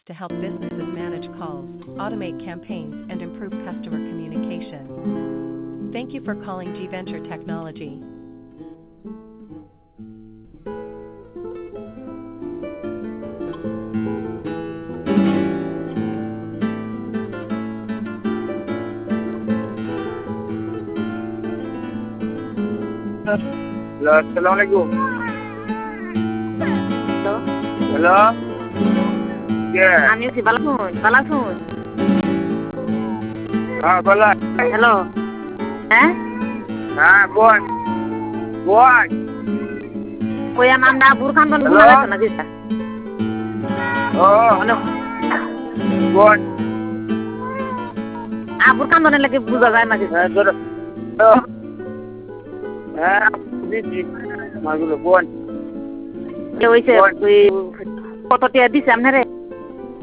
to help businesses manage calls, automate campaigns, and improve customer communication. Thank you for calling G Venture Technology. Hello, Assalamualaikum. Hello. Hello. Yeah. আমি হচ্ছি বালাসুন Bala. Hello হ্যাঁ Bon. ওই আমরা বুরখান Hello? বুঝা যাচ্ছে না যেটা Oh, হ্যালো bon. বুরখান লাগে বুঝা যায় না যেটা Magulo, bon. ওইছে ওই কত টিয়া দিছে আপনারে